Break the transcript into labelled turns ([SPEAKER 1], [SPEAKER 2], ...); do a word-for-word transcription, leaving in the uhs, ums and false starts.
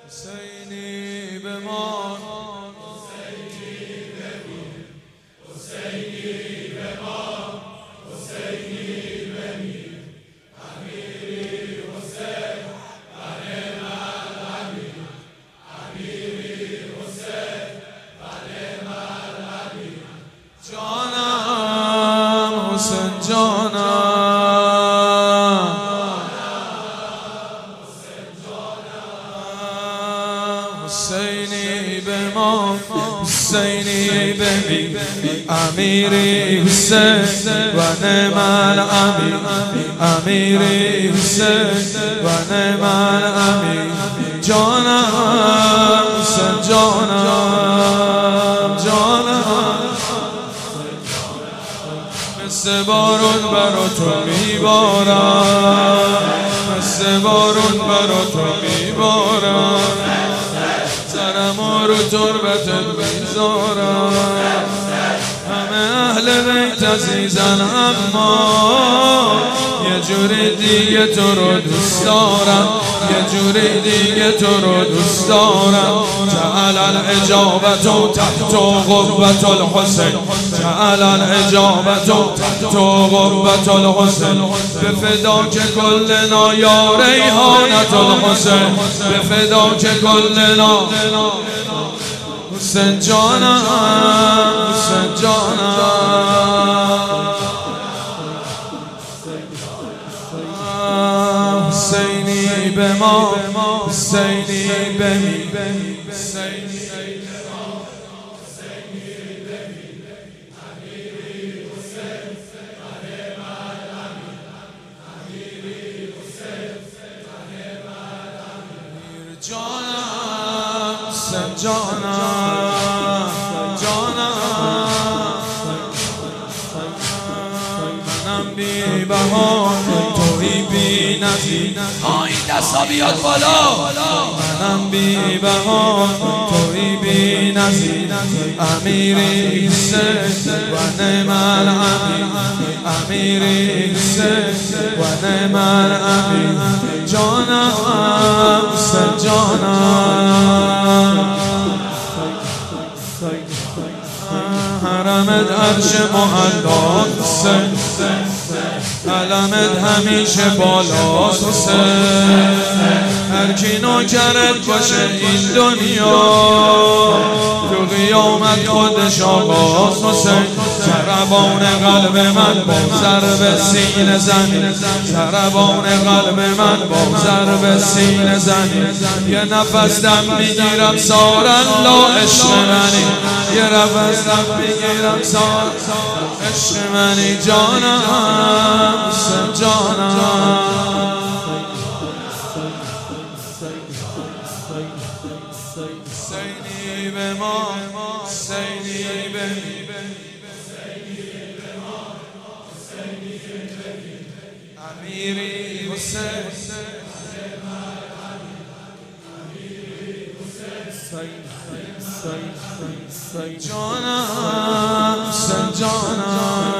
[SPEAKER 1] حسینی بمان،
[SPEAKER 2] حسینی بمیر، حسینی بمان، حسینی بمیر. امیری حسین بنعم الامیر، امیری حسین بنعم الامیر.
[SPEAKER 1] جانم حسین جانم، حسینی بمان، حسینی بمیر. امیری حسین و نعم الامیر، امیری حسین و نعم الامیر. جانم حسین جانم، جانم مثل بارون برا تو میبارم، مثل بارون برا تو میبارم. سرمو رو تربتت میذارم. همه اهل بیت عزیزن اما یه جوری دیگه تو رو دوست دارم، یه جوری دیگه تو رو دوست دارم. جعل الاجابت تحت قبة الحسین، جعل الاجابت تحت قبة الحسین. به فدا که کلنا یا ریحانة الحسین، به فدا که کلنا حسین جانم، حسین جانم. حسینی بمان، حسینی بمیر. جانم حسین جانم، جانم منم بی بهان توی بی نظیر.
[SPEAKER 2] این دستا بیاد بالا.
[SPEAKER 1] منم بی بهان توی بی نظیر. امیری حسین و نعم الامیر، امیری حسین و نعم الامیر. جانم حسین جانم، حرمت عرش معلاست حسین، علمت همیشه بالاست حسین. هر کی نوکرت باشه این دنیا تو قیامت خودش آقاست حسین. ضربان قلب من با ضرب سینه زنی، ضربان قلب من با ضرب سینه زنی. یه نفس دم میگیرم سار الله عشق منی، یه نفس دم میگیرم سار عشق منی. جانم حسین جانم، حسینی بمان، حسینی بمیر. امیری حسین، جانم حسین جانم.